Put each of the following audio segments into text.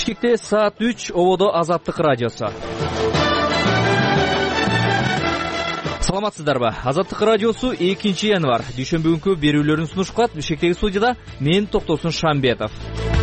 Бишкекте саат 3, ободо Азаттык радиосу. Саламатсыздарбы? Азаттык радиосу 2 январь дүйшөмбү күнкү берүүлөрүн сунушкат. Бишкектеги студияда мен Токтосун Шамбетов.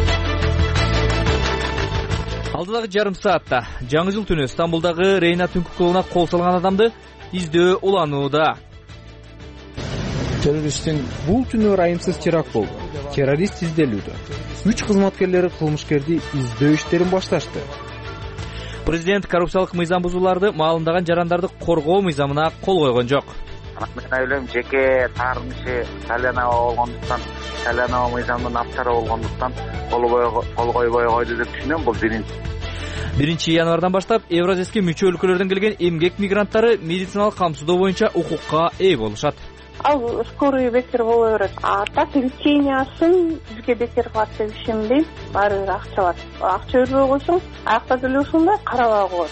Алдыдагы жарым саатта жаңы жыл түнү Стамбулдагы Рейна түнкү клубуна кол салган адамды издөө уланууда. Террористтин бул түнү ырайымсыз теракт болду. Террорист изделүүдө. 3 кызматкерлери кылмышкерди издөө иштерин башташты. Президент коррупциялык мыйзам бузууларды маалымдаган жарандарды коргоо мыйзамына кол койгон жок. Мен ойлойм, жеке таарынышы Салянова болгондуктан, Салянова мыйзамдын автору болгондуктан кол койбой койду деп түшүнөм. Бул 1 январдан баштап Евразияске мүчө өлкөлөрдөн келген эмгек мигранттары медициналык камсыздоо боюнча укукка ээ болушат. Ал скорый бекер боло берет. А так лечениясын бизге бекер кылат деп ишенбейм. Баары бир акча бар. Акча бербей койсоң, аякта деле ушундай карабай коет.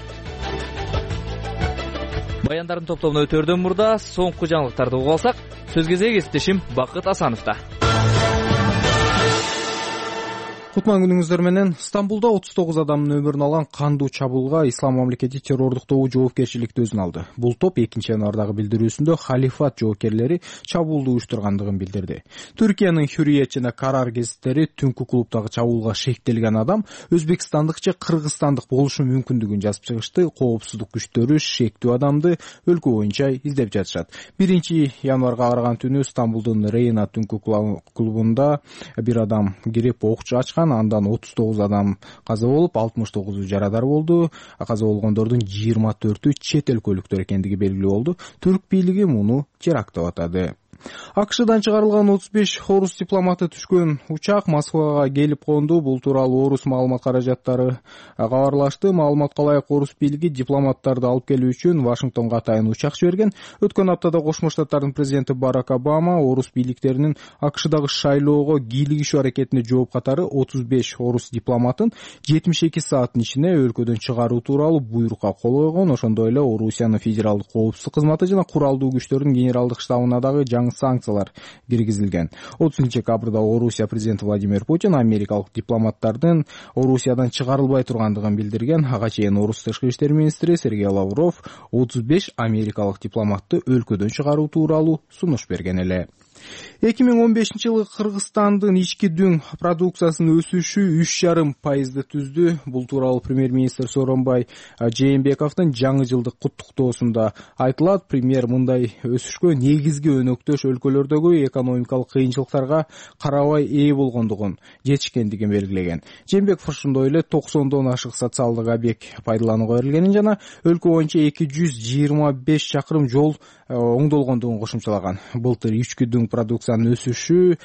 Баяндардын топтомуна өтөрдөн мурда соңку жаңылыктарды угуп алсак, сөз кезеги кесиптешим Бакыт Асановда. Кутман күнүңүздөр менен. Стамбулда 39 адамдын өмүрүн алган кандуу чабуулга Ислам мамлекети террордуктоо жоопкерчиликти өзүнө алды. Бул топ 2 январдагы билдирүүсүндө халифат жоопкерлери чабуулду уюштургандыгын билдирди. Түркиянын Hürriyet жана Karar гезиттери түнкү клубдагы чабуулга шектелген адам өзбекстандык же кыргызстандык болушу мүмкүндүгүн жазып чыгышты. Коопсуздук күчтөрү шектүү адамды өлкө боюнча издеп жатышат. 1 январга караган түнү Стамбулдун Рейна түнкү клубунда бир адам кирип окчу ачкан. Андан 39 адам каза болуп, 69 жарадар болду. Каза болгондордун 24-ü чет өлкөлүктөр экендиги белгилүү болду. Түрк бийлиги муну теракт деп атады. АКШдан чыгарылган 35 орус дипломаты түшкөн учак Москвага келип конду. Бул тууралуу орус маалымат каражаттары кабарлашты. Маалыматка ылайык орус бийлиги дипломаттарды алып келүү үчүн Вашингтонго атайын учак жиберген. Өткөн аптада Кошмо Штаттардын президенти Барак Обама орус бийликтеринин АКШдагы шайлоого кийлигишүү аракетине жооп катары 35 орус дипломатын 72 сааттын ичинде өлкөдөн чыгаруу тууралуу буйрукка кол койгон. Ошондой эле Орусиянын федералдык коопсуздук кызматы жана куралдуу күчтөрдүн генералдык штабына дагы санкциялар киргизилген. 30 декабрда Орусия президенти Владимир Путин америкалык дипломаттардын Орусиядан чыгарылбай тургандыгын билдирген. Ага чейин орус тышкы иштер министри Сергей Лавров 35 америкалык дипломатты өлкөдөн чыгаруу тууралуу сунуш берген эле. 2015-жылы Кыргызстандын ички дүң продукциясынын өсүшү 3,5% түздү. Бул тууралуу премьер-министр Сооронбай Жээнбековдун жаңы жылдык куттуктоосунда айтылат. Премьер мындай өсүшкө негизги өнөктөш өлкөлөрдөгү экономикалык кыйынчылыктарга карабай ээ болгондугун жетишкендигин белгилеген. Жээнбеков ошондой эле 90дон ашык социалдык объект пайдаланууга берилгенин жана өлкө боюнча 225 чакырым жол оңдолгондугун кошумчалаган. Былтыр ички дүң продукциянын өсүшү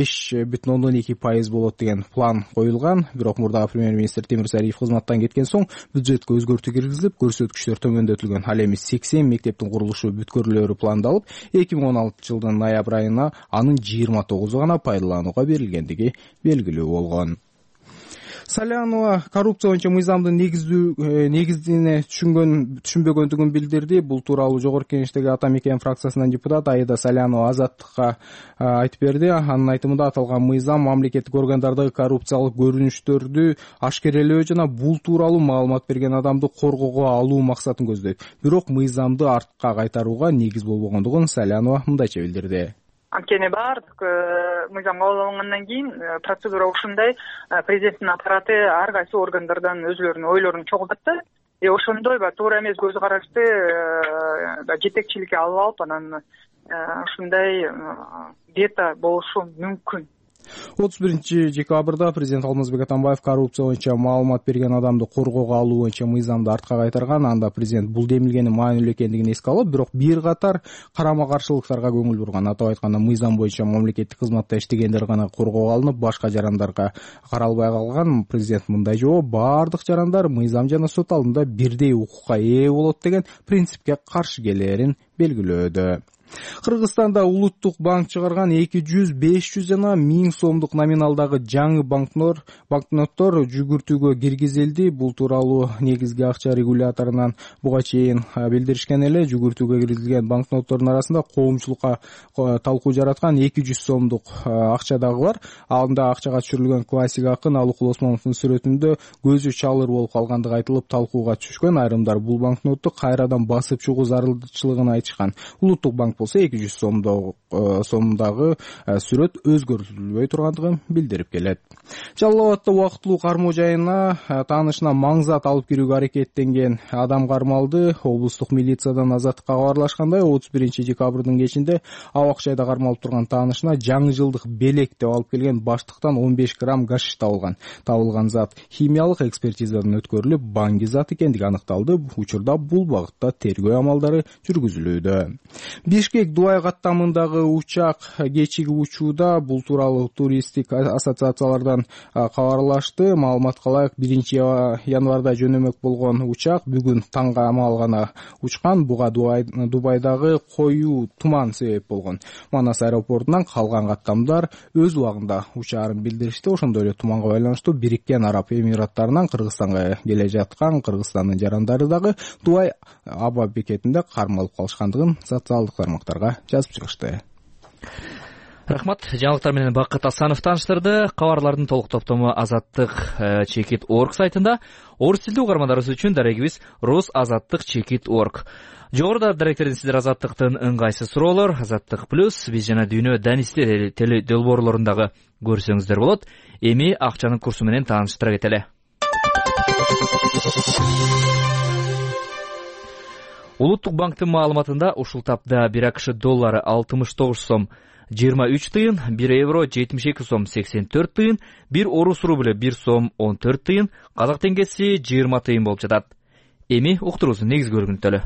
5,2% болот деген план коюлган. Бирок мурдагы премьер-министр Темир Сариев кызматтан кеткен соң бюджетке өзгөртүү киргизилип, көрсөткүчтөр төмөндөтүлгөн. Ал эми 80 мектептин курулушу бүткөрүлөрү пландалып, 2016-жылдын ноябрь айына анын 29 гана пайдаланууга берилгендиги белгилүү болгон. Салянова коррупция боюнча мыйзамдын негизине түшүнбөгөндүгүн билдирди. Бул тууралуу Жогорку Кеңештеги Ата Мекен фракциясынан депутат Аида Салянова Азаттыкка айтып берди. Анын айтымында аталган мыйзам мамлекеттик органдардагы коррупциялык көрүнүштөрдү ашкерелөө жана бул тууралуу маалымат берген адамды коргоого алуу максатын көздөйт. Бирок мыйзамды артка кайтарууга негиз болбогондугун Салянова мындайча билдирди. Анткени баардык мыйзам кабыл алынгандан кийин процедура ушундай. Президенттин аппараты ар кайсы органдардан өзүлөрүнүн ойлорун чогултат да. Ошондой туура эмес көз карашты жетекчиликке алып алып, анан ушундай вето болушу мүмкүн. 31 декабрда президент Алмазбек Атамбаев коррупция боюнча маалымат берген адамды коргоого алуу боюнча мыйзамды артка кайтарган. Анда президент бул демилгенин маанилүү экендигин эске алып, бирок бир катар карама-каршылыктарга көңүл бурган. Атап айтканда, мыйзам боюнча мамлекеттик кызматта иштегендер гана коргоого алынып, башка жарандарга каралбай калган. Президент мындай жооп: баардык жарандар мыйзам жана сот алдында бирдей укукка ээ болот деген принципке каршы келээрин белгилөөдө. Кыргызстанда Улуттук банк чыгарган 200, 500 жана 1000 сомдук номиналдагы жаңы банкноттор жүгүртүүгө киргизилди. Бул тууралуу негизги акча регуляторунан буга чейин билдиришкен эле. Жүгүртүүгө киргизилген банкноттордун арасында коомчулукка талкуу жараткан 200 сомдук акча дагы бар. Анда акчага түшүрүлгөн классик акын Алыкул Осмоновдун сүрөтүндө көзү чалыр болуп калгандыгы айтылып талкууга түшкөн. Айрымдар бул банкнотту кайрадан басып чыгуу зарылчылыгын айтышкан. Улуттук банк болсо 200 сомдагы сүрөт өзгөртүлбөй тургандыгын билдирип келет. Жалал Абадта убактылуу кармоо жайына таанышына маңзат алып кирүүгө аракеттенген адам кармалды. Облустук милициядан Азаттыкка кабарлашкандай, 31-декабрдын кечинде Абак жайда кармалып турган таанышына жаңы жылдык белек деп алып келген баштыктан 15 грамм гашиш табылган. Табылган зат химиялык экспертизадан өткөрүлүп, банги зат экендиги аныкталды. Учурда бул багытта тергөө амалдары жүргүзүлүүдө. Бишкек Дубай каттамындагы учак кечиги учууда. Бул тууралуу туристтик ассоциациялардан кабарлашты. Маалыматка ылайык, 1-январда жөнөмөк болгон учак бүгүн таңга амал гана учкан. Буга Дубайдагы коюу туман себеп болгон. Манас аэропортунан калган каттамдар өз убагында учаарын билдиришти. Ошондой эле туманга байланыштуу Бириккен Араб Эмираттарынан Кыргызстанга келе жаткан Кыргызстандын жарандары дагы Дубай аба бекетинде кармалып калышкандыгын социалдык тармактарга жазып чыгышты. Рахмат. Жаңылыктар менен Бакыт Асанов тааныштырды. Кабарлардын толук топтому Азаттык.org сайтында. Орус тилдүү угармандарыбыз үчүн дарегибиз Росазаттык.org. Жогоруда даректерден сиздер Азаттыктын ыңгайсыз суроолор, Азаттык плюс, биз жана дүйнө данистер теледолбоорлорундагы көрсөңүздөр болот. Эми акчанын курсу менен тааныштыра кетели. Улуттук банктын маалыматында ушул тапта 1 АКШ доллары 69 сом 23 тыйын, 1 евро 72 сом 84 тыйын, 1 орус рубль 1 сом 14 тыйын, казак теңгеси 20 тыйын болуп жатат. Эми уктуруубуздун негизги көргүнтөлү.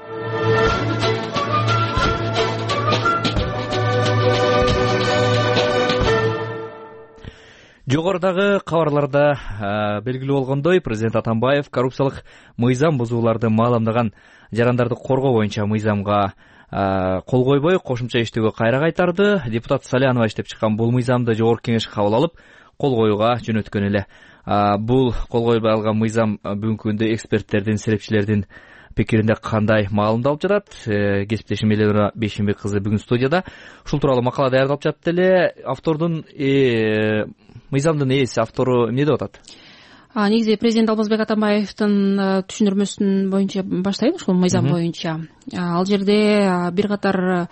Жогорудагы кабарларда белгилүү болгондой, президент Атамбаев коррупциялык мыйзам бузууларды мааламдаган жарандарды коргоо боюнча мыйзамга кол койбой кошумча иштөөгө кайра кайтарды. Депутат Салянова иштеп чыккан бул мыйзамды жогорку кеңеш кабыл алып, кол коюуга жөнөткөн эле. Бул кол койбой алган мыйзам бүгүнкү күндө эксперттердин, серепчилердин пикиринде кандай маалымдалып жатат? Кесиптешим Элена Бейшенбек кызы бүгүн студияда. Ушул тууралуу макала даярдалып жатты эле. Автордун мыйзамдын ээси, автору эмне деп атат? Негизи президент Алмазбек Атамбаевдин түшүндүрмөсүнүн боюнча баштайын, ушул мыйзам боюнча. Ал жерде бир катар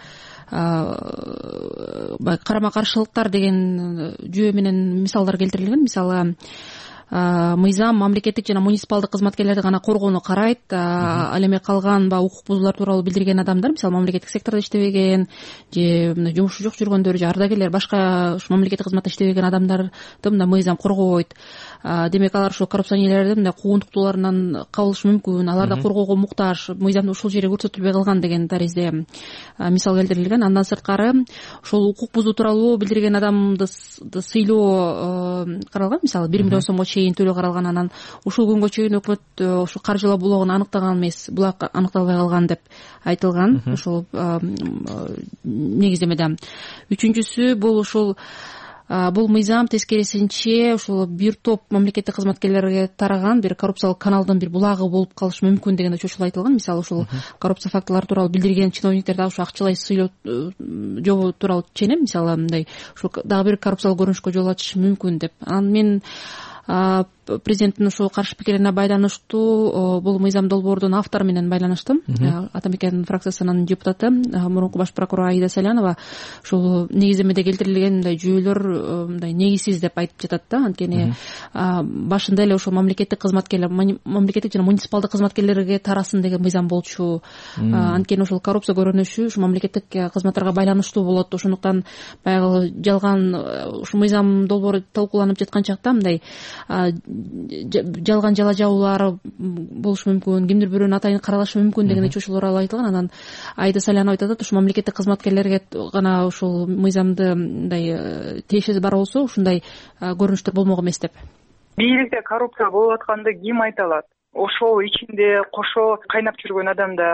карама каршылыктар деген жүйө менен мисалдар келтирилген. Мисалы, мыйзам мамлекеттик жана муниципалдык кызматкерлерди гана коргоону карайт. Ал эми калган укук бузуулар тууралуу билдирген адамдар, мисалы мамлекеттик сектордо иштебеген же жумушу жок жүргөндөр же ардагерлер, башка ушу мамлекеттик кызматта иштебеген адамдарды мындай мыйзам коргобойт. Демек алар ушул коррупционерлердин мындай куугунтуктууларынан кабылышы мүмкүн, аларды коргоого муктаж, мыйзамда ушул жери көрсөтүлбөй калган деген таризде мисал келтирилген. Андан сырткары ушул укук бузуу тууралуу билдирген адамды сыйлоо каралган. Мисалы 1 миллион сомго чейин төлөө каралган. Анан ушул күнгө чейин өкмөт ушу каржылоо булогун аныктаган эмес, булак аныкталбай калган деп айтылган ушул негиздемеде. Үчүнчүсү бул ушул бул мыйзам тескерисинче ушул бир топ мамлекеттик кызматкерлерге тараган бир коррупциялык каналдын бир булагы болуп калышы мүмкүн дегенде чочулуп айтылган. Мисалы ушул коррупция фактылары тууралуу билдирген чиновниктер дагы ушу акчалай сыйлоо жобо тууралуу ченем. Мисалы мындай ушул дагы бир коррупциялык көрүнүшкө жол ачышы мүмкүн деп. Анан мен президенттин ушул каршы пикирине байланыштуу бул мыйзам долбоордун автору менен байланыштым. Атамекен фракциясынын депутаты, мурунку баш прокурор Аида Салянова ушул негиздемеде келтирилген мындай жүйөлөр мындай негизсиз деп айтып жатат да. Анткени башында эле ошол мамлекеттик кызматкерлер, мамлекеттик жана муниципалдык кызматкерлерге тарасын деген мыйзам болчу. Анткени ошол коррупция көрүнүшү ушул мамлекеттик кызматтарга байланыштуу болот. Ошондуктан баягы жалган ушул мыйзам долбоору талкууланып жаткан чакта мындай жалган жала жабуулар болушу мүмкүн, кимдир бирөөнүн атайын каралышы мүмкүн деген чочулар айтылган. Анан Айда Салянова айтат, ушул мамлекеттик кызматкерлерге гана ушул мыйзамды мындай тиешеси бар болсо ушундай көрүнүштөр болмок эмес деп. Бийликте коррупция болуп атканды ким айта алат? Ошол ичинде кошо кайнап жүргөн адамдар,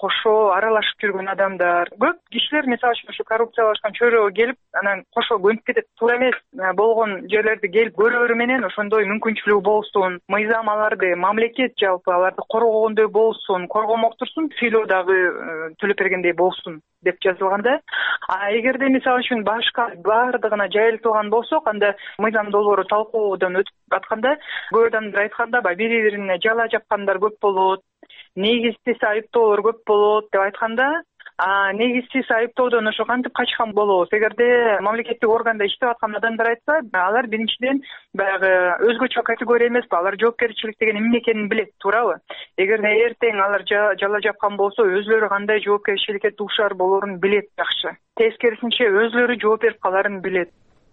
кошо аралашып жүргөн адамдар көп кишилер мисалы үчүн ушу коррупциялашкан чөйрөгө келип анан кошо көнүп кетет. туура эмес болгон жерлерди келип көрөрү менен ошондой мүмкүнчүлүгү болсун, мыйзам аларды, мамлекет жалпы аларды коргогондой болсун, коргомок турсун, сүйлөө дагы төлөп бергендей болсун деп жазылганда. Эгерде мисалы үчүн башка баардыгына жайылтылган болсок, анда мыйзам долбоору талкуудон өтүп атканда көп адамдар айтканда бири бирине жала жапкандар көп болот, негизсиз айыптоолор көп болот деп айтканда, негизсиз айыптоодон ошо кантип качкан болобуз? Эгерде мамлекеттик органда иштеп аткан адамдар айтса, алар биринчиден баягы өзгөчө категория эмеспи, алар жоопкерчилик деген эмне экенин билет, туурабы? Эгерде эртең алар жала жапкан болсо, өзлөрү кандай жоопкерчиликке дуушар болорун билет жакшы. Тескерисинче өзлөрү жооп берип каларын билет.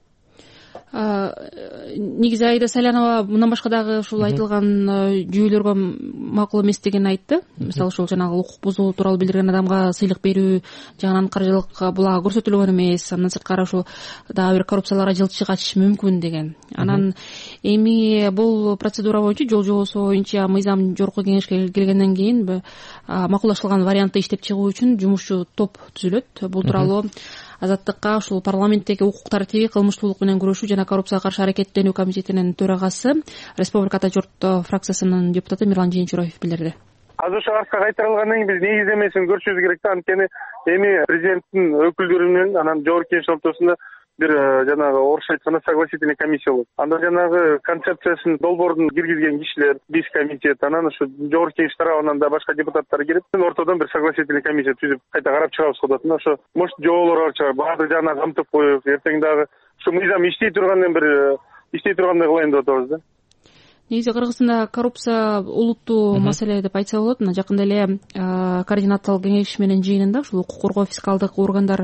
Негизи Аида Салянова мындан башка дагы ушул айтылган жүйөлөргө макул эмес деген айтты. Мисалы ушул жанагы укук бузуу тууралуу билдирген адамга сыйлык берүү жагынан каржылык булагы көрсөтүлгөн эмес. Андан сырткары ушул дагы бир коррупцияларга жылчы качышы мүмкүн деген. Анан эми бул процедура боюнча, жол жобосу боюнча мыйзам жогорку кеңешке келгенден кийин макулдашылган вариантты иштеп чыгуу үчүн жумушчу топ түзүлөт. Бул тууралуу Азаттыкка ушул парламенттеги укук тартиби, кылмыштуулук менен күрөшүү жана коррупцияга каршы аракеттенүү комитетинин төрагасы, Республикада журт фракциясынын депутаты Мирлан Жээнчураев билдирди. Азыр ошо арка кайтарылгандан кийин биз негиздемесин көрүшүбүз керек да. Анткени эми президенттин өкүлдөрү менен анан жогорку кеңеш ортосунда бир жанагы орусча айтканда согласительный комиссия болот. Анда жанагы концепциясын долбоордун киргизген кишилер, биз комитет, анан ушу жогорку кеңеш тарабынан да башка депутаттар кирип, ортодон бир согласительный комиссия түзүп кайта карап чыгабыз деп атат. Ошо может жоолор бар чыгар, баардык жагынан камтып коюп, эртең дагы ушу мыйзам иштей тургандан бир иштей тургандай кылайын деп атабыз да. Негизи Кыргызстанда коррупция улуттуу маселе деп айтса болот. Жакында эле координациялык кеңеш менен жыйынында ушул укук коргоо фискалдык органдар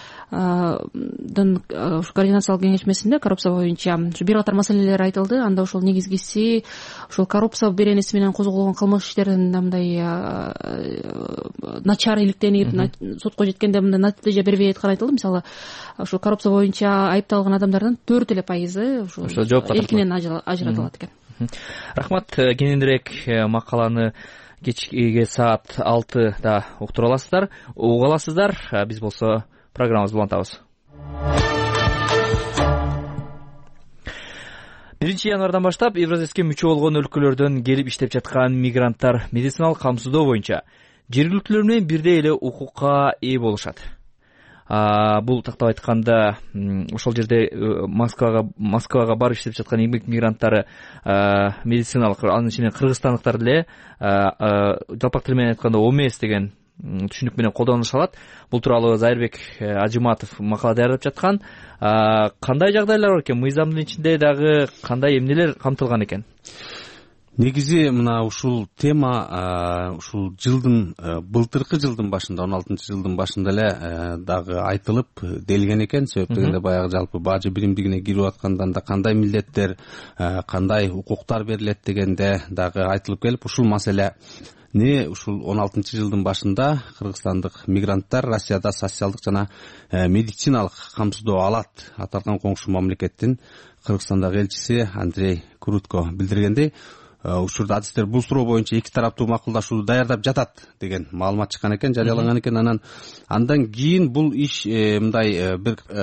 координациялык кеңешмесинде коррупция боюнча бир катар маселелер айтылды. Анда ошол негизгиси ушул коррупция беренеси менен козголгон кылмыш иштерин мындай начар иликтенип, сотко жеткенде мындай натыйжа бербей атканы айтылды. Мисалы, ушул коррупция боюнча айыпталган адамдардын 4% ушул эркинен ажыратылат экен. Рахмат. Кененирээк макаланы кечки саат 6-да уктура аласыздар, уга аласыздар. Биз болсо программабызды улантабыз. 1-январдан баштап Евразияске мүчө болгон өлкөлөрдөн келип иштеп жаткан мигранттар медициналык камсыздоо боюнча жергиликтүүлөр менен бирдей эле укукка ээ болушат. Бул тактап айтканда ошол жерде Москвага барып иштеп жаткан эмгек мигранттары медициналык, анын ичинен кыргызстандыктар деле жалпак тил менен айтканда ОМС деген түшүнүк менен колдонуша алат. Бул тууралуу Зайырбек Ажыматов макала даярдап жаткан. Кандай жагдайлар бар экен? Мыйзамдын ичинде дагы кандай эмнелер камтылган экен? Негизи мына ушул тема ушул жылдын былтыркы жылдын башында, 16-жылдын башында эле дагы айтылып делген экен. Себеп дегенде баягы жалпы бажы биримдигине кирип аткандан да кандай милдеттер, кандай укуктар берилет дегенде дагы айтылып келип, ушул маселе ушул 16-жылдын башында кыргызстандык мигранттар Россияда социалдык жана медициналык камсыздоо алат. Аталган коңшу мамлекеттин Кыргызстандагы элчиси Андрей Крутко билдиргендей, учурда адистер бул суроо боюнча эки тараптуу макулдашууну даярдап жатат деген маалымат чыккан экен, жарыялаган экен. Андан кийин бул иш мындай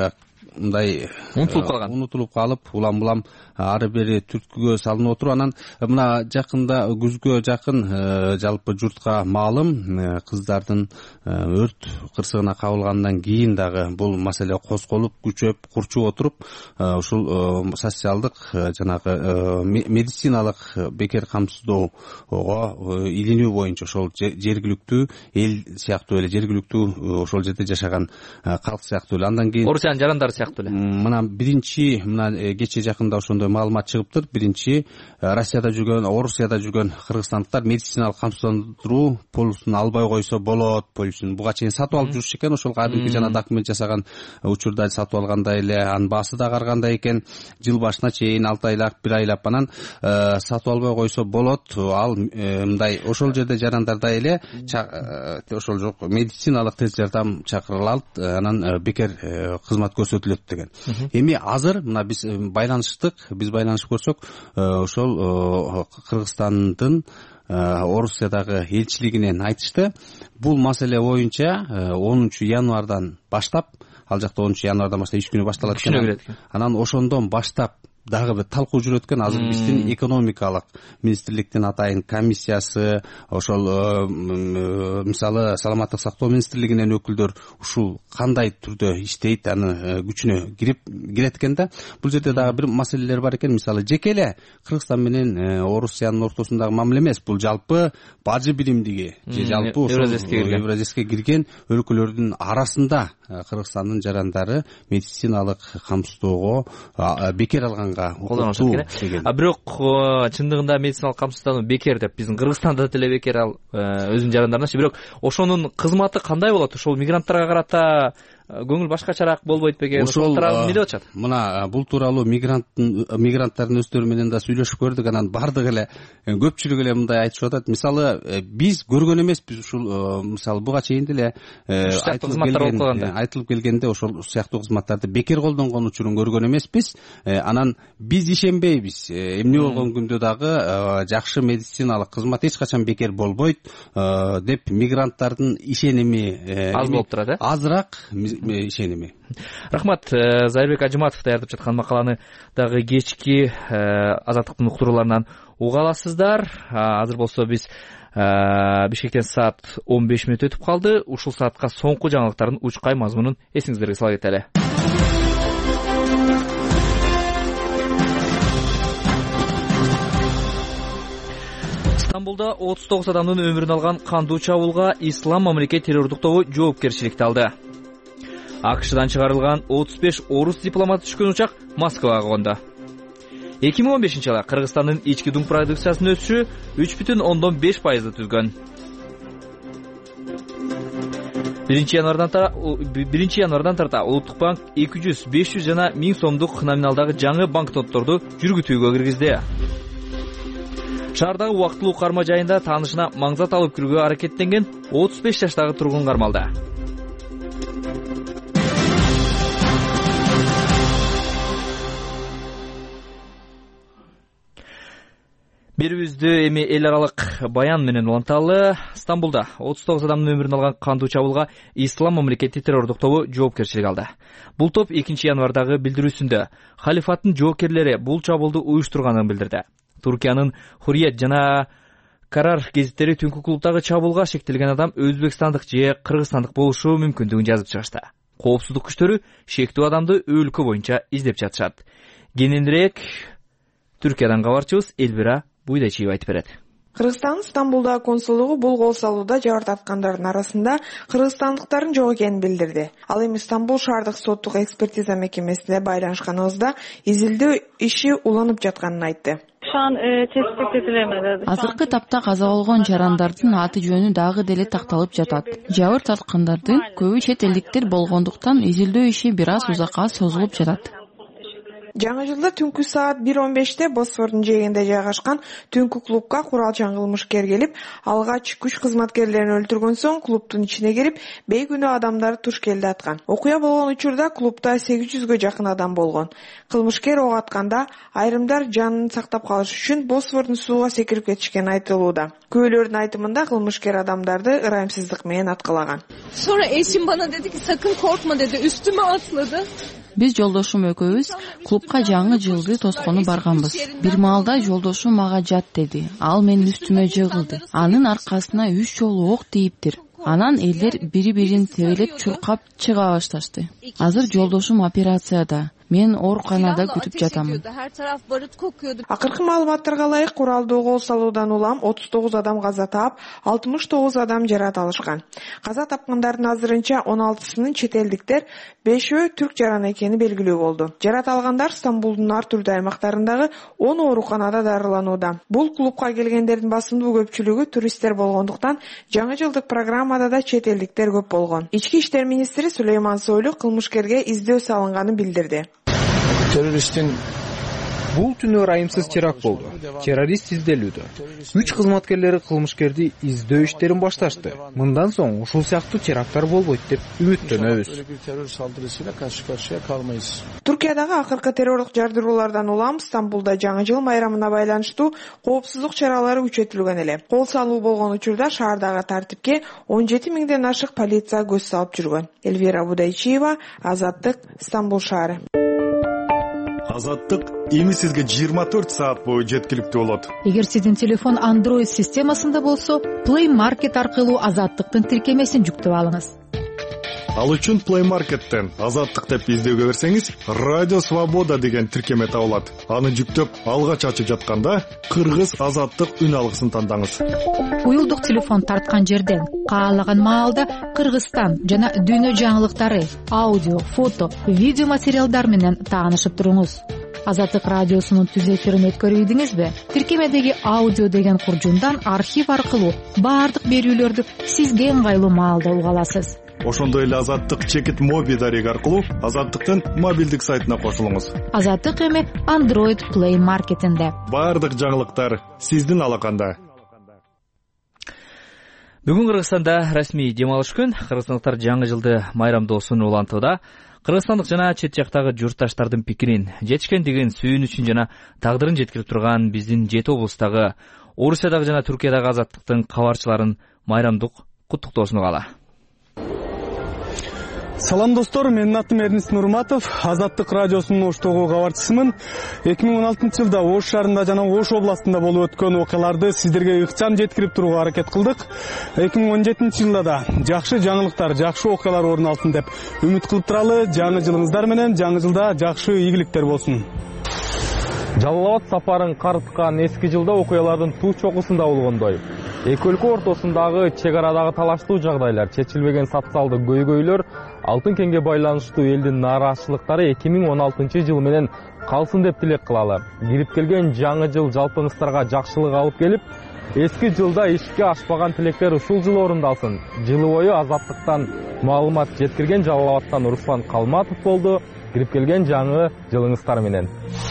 унутулуп калып, улам ары бери түрткүгө салынып отуруп, анан мына жакында күзгө жакын жалпы журтка маалым кыздардын өрт кырсыгына кабылгандан кийин дагы бул маселе козголуп, күчөп, курчуп отуруп, ушул социалдык жанагы медициналык бекер камсыздоого илинүү боюнча ошол жергиликтүү эл сыяктуу эле, жергиликтүү ошол жерде жашаган калк сыяктуу эле, андан кийин Орусиянын жарандары сыяктуу эле. Мына биринчи кече жакында ошондой маалымат чыгыптыр. Биринчи Россияда жүргөн, Орусияда жүргөн кыргызстандыктар медициналык камсыздандыруу полисин албай койсо болот, полисин буга чейин сатып алып жүрүшчү экен. Ошол кадимки жана документ жасаган учурда сатып алгандай эле, анын баасы да каргандай экен. Жыл башына чейин 6 айлап, 1 айлап анан сатып албай койсо болот. Ал мындай ошол жерде жарандарда эле ошол жок медициналык тест жардам чакырылат, анан бекер кызмат көрсөтүлөт өткөрүлөт деген. Эми азыр мына биз байланышып көрсөк, ошол Кыргызстандын Орусиядагы элчилигинен айтышты. Бул маселе боюнча 10 январдан баштап, ал жакта 10 январдан баштап иш күнү башталат экен. Анан ошондон баштап дагы бир талкуу жүрөт экен. Азыр биздин экономикалык министрликтин атайын комиссиясы, ошол мисалы саламаттык сактоо министрлигинен өкүлдөр ушул кандай түрдө иштейт, аны күчүнө кирет экен да. Бул жерде дагы бир маселелер бар экен. Мисалы жеке эле Кыргызстан менен Орусиянын ортосундагы мамиле эмес, бул жалпы бажы биримдиги же жалпы Евразияске кирген өлкөлөрдүн арасында Кыргызстандын жарандары медициналык камсыздоого бекер алганга колдонушат экен. Бирок чындыгында медициналык камсыздануу бекер деп биздин Кыргызстанда деле бекер ал өзүнүн жарандарына. Бирок ошонун кызматы кандай болот? Ошол мигранттарга карата көңүл башкачараак болбойт бекен? Ошол тарабы эмне деп атышат? Мына бул тууралуу мигранттардын өздөрү менен да сүйлөшүп көрдүк. Анан бардыгы эле көпчүлүк эле мындай айтышып атат. Мисалы биз көргөн эмеспиз ушул мисалы буга чейин деле айтылып келгенде ошол сыяктуу кызматтарды бекер колдонгон учурун көргөн эмеспиз. Анан биз ишенбейбиз. Эмне болгон күндө дагы жакшы медициналык кызмат эч качан бекер болбойт деп мигранттардын ишеними аз болуп турат, азыраак ишеними. Рахмат. Зайырбек Ажыматов даярдап жаткан макаланы дагы кечки Азаттыктын уктурууларынан уга аласыздар. Азыр болсо биз Бишкектен саат 15 мүнөт өтүп калды. Ушул саатка соңку жаңылыктардын учкай мазмунун эсиңиздерге сала кетели. Стамбулда 39 адамдын өмүрүн алган кандуу чабуулга Ислам мамлекет террордук тобу жоопкерчиликти алды. АКШдан чыгарылган 35 орус дипломаты түшкөн учак Москвага конду. 2015-жылы Кыргызстандын ички дуң продукциясынын өсүшү 3,5% түзгөн. 1 январдан тарта Улуттук банк 200, 500 жана 1000 сомдук номиналдагы жаңы банкнотторду жүргүтүүгө киргизди. Шаардагы убактылуу карма жайында таанышына маңзат алып кирүүгө аракеттенген 35 жаштагы тургун кармалды. Берүүбүздү эми эл аралык баян менен уланталы. Стамбулда 39 адамдын өмүрүн алган кандуу чабуулга Ислам мамлекети террордук тобу жоопкерчилик алды. Бул топ 2 январдагы билдирүүсүндө халифаттын жоокерлери бул чабуулду уюштурганын билдирди. Туркиянын Хуриет жана Карар гезиттери түнкү клубдагы чабуулга шектелген адам өзбекстандык же кыргызстандык болушу мүмкүндүгүн жазып чыгышты. Коопсуздук күчтөрү шектүү адамды өлкө боюнча издеп жатышат. Кененирээк Түркиядан кабарчыбыз Элбира Буйдачиев айтып берет. Кыргызстандын Стамбулдагы консулдугу бул кол салууда жабыр тарткандардын арасында кыргызстандыктардын жок экенин билдирди. Ал эми Стамбул шаардык соттук экспертиза мекемесине байланышканыбызда изилдөө иши уланып жатканын айтты. Азыркы тапта каза болгон жарандардын аты жөнү дагы деле такталып жатат. Жабыр тарткандардын көбү чет элдиктер болгондуктан изилдөө иши бир аз узакка созулуп жатат. Жаңы жылда түнкү саат 1:15 Босфордун жээгинде жайгашкан түнкү клубка куралчан кылмышкер келип, алгач күч кызматкерлерин өлтүргөн соң клубдун ичине кирип, бейкүнөө адамдарды туш келди аткан. Окуя болгон учурда клубда 800гө жакын адам болгон. Кылмышкер ок атканда айрымдар жанын сактап калыш үчүн Босфордун сууга секирип кетишкен айтылууда. Күбөлөрдүн айтымында кылмышкер адамдарды ырайымсыздык менен аткалаган. Sonra eşim bana dedi ki sakın korkma dedi, üstüme atladı. Биз жолдошум экөөбүз клубка жаңы жылды тоскону барганбыз. Бир маалда жолдошум мага жат деди. Ал менин үстүмө жыгылды. Анын аркасына 3 жолу ок тийиптир. Анан элдер бири-бирин тебелеп чуркап чыга башташты. Азыр жолдошум операцияда. Мен ооруканада күтүп жатамын. Акыркы маалыматтарга ылайык куралдуу кол салуудан улам 39 адам каза таап, 69 адам жарат алышкан. Каза тапкандардын азырынча 16сынын чет элдиктер, 5-өө түрк жараны экени белгилүү болду. Жарат алгандар Стамбулдун ар түрдүү аймактарындагы 10 ооруканада дарыланууда. Бул клубка келгендердин басымдуу көпчүлүгү туристтер болгондуктан жаңы жылдык программада да чет элдиктер көп болгон. Ички иштер министри Сулейман Сойлу кылмышкерге издөө салынганын билдирди. Teröristin Бул түнү ырайымсыз теракт болду. Террорист изделүүдө. 3 кызматкерлери кылмышкерди издөө иштерин башташты. Мындан соң ушул сыяктуу теракттар болбойт деп үмүттөнөбүз. Түркиядагы акыркы террорлук жардыруулардан улам Стамбулда жаңы жыл майрамына байланыштуу коопсуздук чаралары күчөтүлгөн эле. Кол салуу болгон учурда шаардагы тартипке 17 миңден ашык полиция көз салып жүргөн. Эльвира Будайчиева, Азаттык, Стамбул шаары. Азаттык эми сизге 24 саат бою жеткиликтүү болот. Эгер сиздин телефон Android системасында болсо, Play Market аркылуу Азаттыктын тиркемесин жүктөп алыңыз. Ал үчүн Play Market'тен Азаттык деп издөөгө берсеңиз, Радио Свобода деген тиркеме табылат. Аны жүктөп, алгач ачып жатканда Кыргыз Азаттык үн алгысын тандаңыз. Уюлдук телефон тарткан жерден каалаган маалда Кыргызстан жана дүйнө жаңылыктары, аудио, фото, видео материалдар менен таанышып туруңуз. Азаттык радиосунун түз эфирин өткөрүбүдүңүзбү? Тиркемедеги аудио деген куржундан архив аркылуу баардык берүүлөрдү сизге ыңгайлуу маалда уга аласыз. Ошондой эле Азаттык чекит моби дареги аркылуу Азаттыктын мобилдик сайтына кошулуңуз. Азаттык эми Android Play Market'инде. Баардык жаңылыктар сиздин алаканда. Бүгүн Кыргызстанда расмий дем алыш күн. Кыргызстандыктар жаңы жылды майрамдоосун улантууда. Кыргызстандык жана чет жактагы журтташтардын пикирин, жетишкендигин, сүйүнүчүн жана тагдырын жеткирип турган биздин 7 облустагы, Орусиядагы жана Түркиядагы азаттыктын кабарчыларын майрамдык куттуктоосун угалы. Салам достор, менин атым Эрнис Нурматов, Азаттык радиосунун Оштогу кабарчысымын. 2016 жылда Ош шаарында жана Ош областында болуп өткөн окуяларды сиздерге ыкчам жеткирип турууга аракет кылдык. 2017 жылда да жакшы жаңылыктар, жакшы окуялар орун алсын деп үмүт кылып туралы. Жаңы жылыңыздар менен, жаңы жылда жакшы ийгиликтер болсун. Жалал Абад сапарын карыткан эски жылда окуялардын туу чокусунда болгондой. Эки өлкө ортосундагы чек арадагы талаштуу жагдайлар, чечилбеген сатсалдуу көйгөйлөр, алтын кенге байланыштуу элдин нааразычылыктары 2016 жыл менен калсын деп тилек кылалы. Кирип келген жаңы жыл жалпыңыздарга жакшылык алып келип, эски жылда ишке ашпаган тилектер ушул жыл орундалсын. Жылы бою Азаттыктан маалымат жеткирген Жалал Абадтан Руслан Калматов болду. Кирип келген жаңы жылыңыздар менен.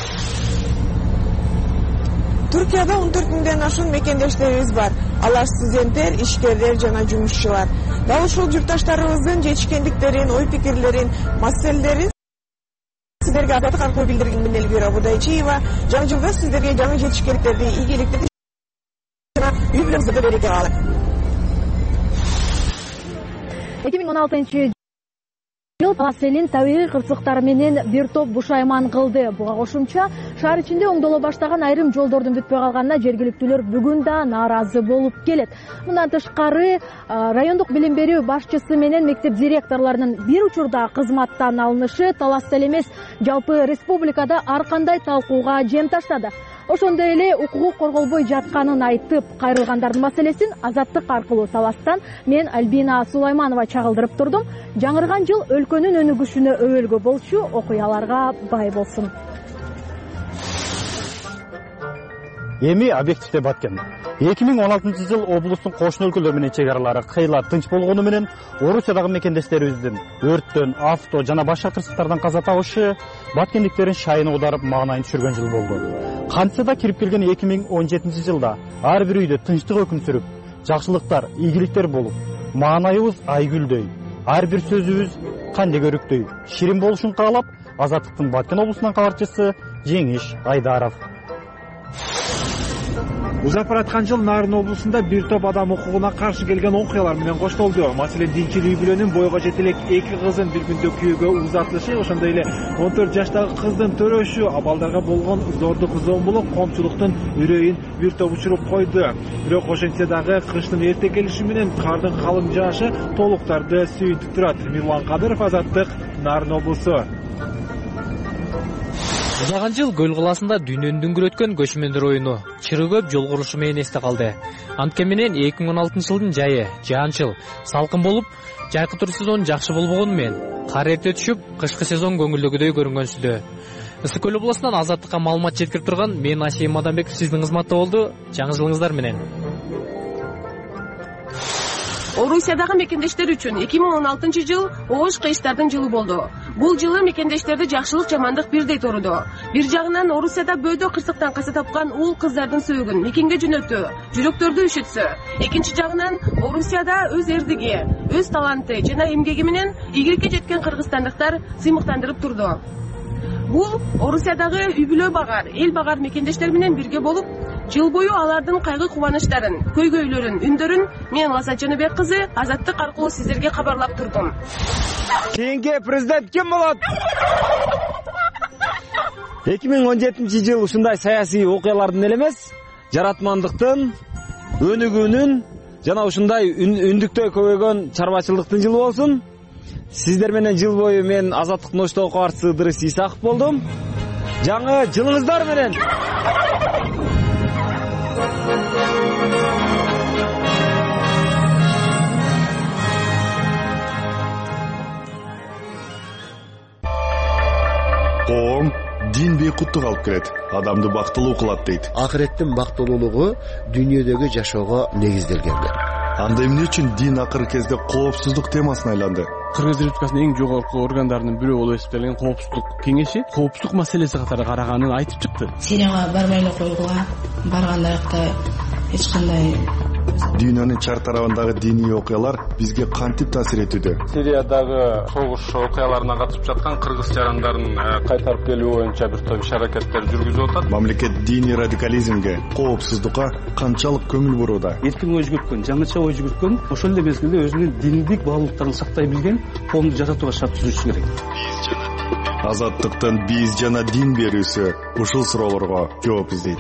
Түркияда 14 миңден ашуун мекендештерибиз бар. Алар студенттер, ишкерлер жана жумушчулар. Дал ушул журтташтарыбыздын жетишкендиктерин, ой пикирлерин, маселелерин сиздерге Азаттык аркылуу билдирген мен Эльвира Будайчиева. Жаңы жылда сиздерге жаңы жетишкендиктерди, ийгиликтерди жана үй бүлөңүздө береке каалайм. 2016 жыл маселин табигый кырсыктар менен бир топ бушайман кылды. Буга кошумча шаар ичинде оңдоло баштаган айрым жолдордун бүтпөй калганына жергиликтүүлөр бүгүн да нааразы болуп келет. Мындан тышкары райондук билим берүү башчысы менен мектеп директорлорунун бир учурда кызматтан алынышы талас эле эмес, жалпы республикада ар кандай талкууга жем таштады. Ошондой эле укугу корголбой жатканын айтып, кайрылгандардын маселесин Азаттык аркылуу таластан мен Альбина Сулайманова чагылдырып турдум. Жаңырган жыл өлкөнүн өнүгүшүнө өбөлгө болчу, окуяларга бай болсун. Эми объективде баткен. 2016 жыл облустун кошуна өлкөлөр менен чек аралары кыйла тынч болгону менен Орусиядагы мекендештерибиздин өрттөн, авто жана башка кырсыктардан каза табышы баткендиктерин шайын аударып маанайын түшүргөн жыл болду. Кантса да кирип келген 2017 жылда ар бир үйдө тынчтык өкүм сүрүп, жакшылыктар, ийгиликтер болуп, маанайыбыз айгүлдөй, ар бир сөзүбүз кандек өрүктөй, ширин болушун каалап, Азаттыктын Баткен облусунан кабарчысы Жеңиш Айдаров. Узап бараткан жыл Нарын облусунда бир топ адам укугуна каршы келген окуялар менен коштолду. Маселен, динчил үй бүлөнүн бойго жете элек 2 кызын бир күндө күйөөгө узатылышы, ошондой эле 14 жаштагы кыздын төрөшү, абалдарга болгон зордук зомбулук коомчулуктун үрөйүн бир топ учуруп койду. Бирок ошентсе дагы кыштын эрте келиши менен кардын калың жаашы толуктарды сүйүнтүп турат. Мирлан Кадыров, Азаттык, Нарын облусу. Узаган жыл Көл калаасында дүйнөнү дүңгүрөткөн көчмөндөр оюну чыры көп жол курушу менен эсте калды. Анткени менен 2016 жылдын жайы жаанчыл, салкын болуп, жайкы тур сезон жакшы болбогону менен кар эрте түшүп, кышкы сезон көңүлдөгүдөй көрүнгөнсүдө. Ысык Көл облусунан Азаттыкка маалымат жеткирип турган мен Асейим Мадамбеков сиздин кызматта болду. Жаңы жылыңыздар менен. Орусиядагы мекендештер үчүн 2016 жыл оош кыйыштардын жылы болду. Бул жылы мекендештерди жакшылык жамандык бирдей торуду. Бир жагынан Орусияда бөөдө кырсыктан каза тапкан уул кыздардын сөөгүн мекенге жөнөтүү жүрөктөрдү үшүтсө, экинчи жагынан Орусияда өз эрдиги, өз таланты жана эмгеги менен ийгиликке жеткен кыргызстандыктар сыймыктандырып турду. Бул Орусиядагы үй бүлө багар, эл багар мекендештер менен бирге болуп, жыл бою алардын кайгы кубанычтарын, көйгөйлөрүн, үндөрүн мен Лазат Жаныбек кызы Азаттык аркылуу сиздерге кабарлап турдум. Кийинки президент ким болот? 2017 жыл ушундай саясий окуялардын эле эмес, жаратмандыктын, өнүгүүнүн жана ушундай үндүктөй көбөйгөн чарбачылыктын жылы болсун. Сиздер менен жыл бою мен Азаттыктын оштогу кабарчысы Ыдырыс Исаков болдум. Жаңы жылыңыздар менен. Коом дин бейкуттук алып келет, адамды бактылуу кылат дейт. Акыреттин бактылуулугу дүйнөдөгү жашоого негизделген. Анда эмне үчүн дин акыркы кезде коопсуздук темасына айланды? Кыргыз Республикасынын эң жогорку органдарынын бирөө болуп эсептелген коопсуздук кеңеши коопсуздук маселеси катары караганын айтып чыкты. Сирияга барбай эле койгула, баргандайыкта эч кандай Дүйнөнүн чар тарабындагы диний окуялар бизге кантип таасир этүүдө? Сириядагы согуш окуяларына катышып жаткан кыргыз жарандарын кайтарып келүү боюнча бир топ иш-аракеттер жүргүзүп атат. Мамлекет диний радикализмге, коопсуздукка канчалык көңүл бурууда? Эркин ой жүгүрткөн, жаңыча ой жүгүрткөн, ошол эле мезгилде өзүнүн диндик баалуулуктарын сактай билген коомду жасатууга шарт түзүшү керек. Азаттыктын биз жана дин берүүсү ушул суроолорго жооп издейт.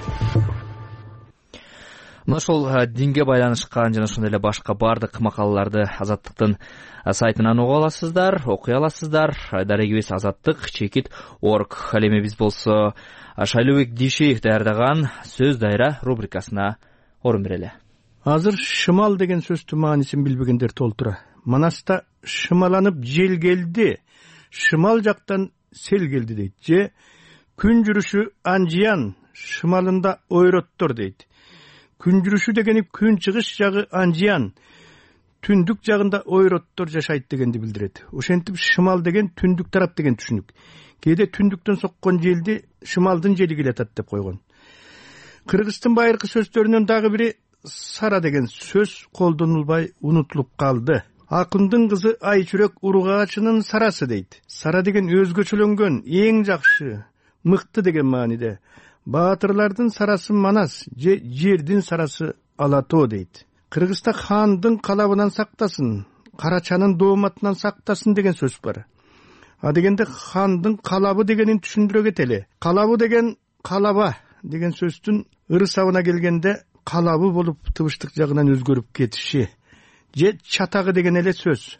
Мына ошол динге байланышкан жана ошондой эле башка бардык макалаларды Азаттыктын сайтынан угуп аласыздар, окуй аласыздар. Дарегибиз azattik.org. Ал эми биз болсо Шайлообек Дишиев даярдаган сөз дайра рубрикасына орун берели. Азыр шымал деген сөздүн маанисин билбегендер толтура. Манаста шымаланып жел келди, шымал жактан сел келди дейт. Же күн жүрүшү анжиян, шымалында ойроттор дейт. Күн жүрүшү дегени күн чыгыш жагы анжиян, түндүк жагында ойроттор жашайт дегенди билдирет. Ошентип шымал деген түндүк тарап деген түшүнүк. Кээде түндүктөн соккон желди шымалдын жели келатат деп койгон. Кыргыздын байыркы сөздөрүнөн дагы бири сара деген сөз колдонулбай унутулуп калды. Акындын кызы Айчүрөк уругачынын сарасы дейт. Сара деген өзгөчөлөнгөн, эң жакшы, мыкты деген мааниде. Баатырлардын сарасы Манас, же жердин сарасы Алатоо дейт. Кыргызда хандын калабынан сактасын, карачанын дооматынан сактасын деген сөз бар. А дегенде хандын калабы дегенин түшүндүрө кетели. Калабы деген калаба деген сөздүн ырысабына келгенде калабы болуп тыбыштык жагынан өзгөрүп кетиши. Же чатагы деген эле сөз.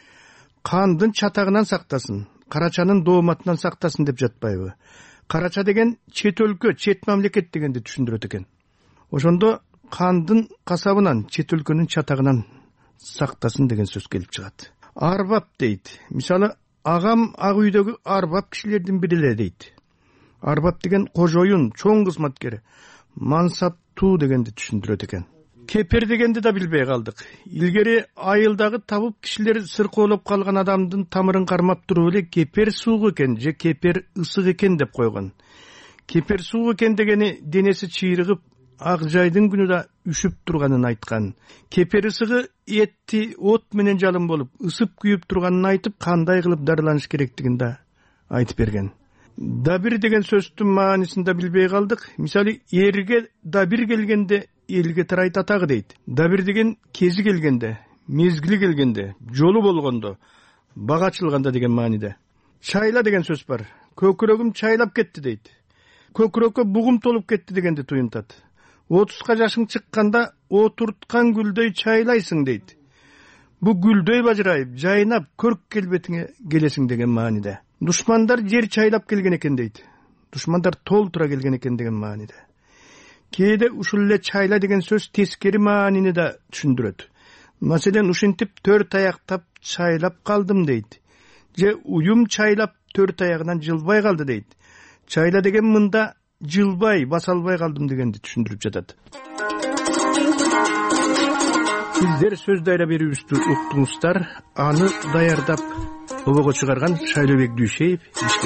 Хандын чатагынан сактасын, карачанын дооматынан сактасын деп жатпайбы? Карача деген чет өлкө, чет мамлекет дегенди түшүндүрөт экен. Ошондо хандын касабынан, чет өлкөнүн чатагынан сактасын деген сөз келип чыгат. Арбап дейт. Мисалы, агам ак үйдөгү арбап кишилердин бири эле дейт. Арбап деген кожоюн, чоң кызматкер, мансаптуу дегенди түшүндүрөт экен. Кепер дегенди да билбей калдык. Илгери айылдагы табып кишилер сыркоолоп калган адамдын тамырын кармап туруп эле кепер суук экен же кепер ысык экен деп койгон. Кепер суук экен дегени денеси чыйрыгып, ак жайдын күнү да үшүп турганын айткан. Кепер ысыгы этти от менен жалын болуп, ысып күйүп турганын айтып, кандай кылып дарыланыш керектигин да айтып берген. Дабир деген сөздүн маанисин да билбей калдык. Мисалы, эрге дабир келгенде элге тарайт атагы дейт. Дабир деген кези келгенде, мезгили келгенде, жолу болгондо, бага ачылганда деген мааниде. Чайла деген сөз бар. Көкүрөгүм чайлап кетти дейт. Көкүрөккө бугум толуп кетти дегенди туюнтат. 30га жашың чыкканда отурткан гүлдөй чайлайсың дейт. Бу гүлдөй бажырайып, жайнап, көрк келбетиңе келесиң деген мааниде. Душмандар жер чайлап келген экен дейт. Душмандар толтура келген экен деген мааниде. Кээде ушул эле чайла деген сөз тескери маанини да түшүндүрөт. Маселен, ушинтип 4 аяктап чайлап калдым дейт. Же уюм чайлап 4 аягынан жылбай калды дейт. Чайла деген мында жылбай, басалбай калдым дегенди түшүндүрүп жатат. сиздер сөз дайра берүүбүздү уктуңуздар. Аны даярдап обого чыгарган Шайлообек Дүйшеев, Бишкек.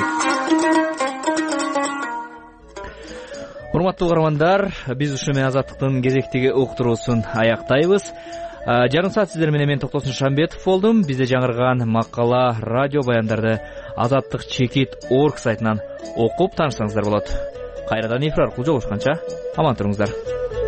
Урматтуу угармандар, биз ушу менен Азаттыктын кезектеги уктуруусун аяктайбыз. Жарым саат сиздер менен мен Токтосун Шамбетов болдум. Бизде жаңырган макала, радио баяндарды azattik.org сайтынан окуп таанышсаңыздар болот. Кайрадан эфир аркылуу жолугушканча аман туруңуздар.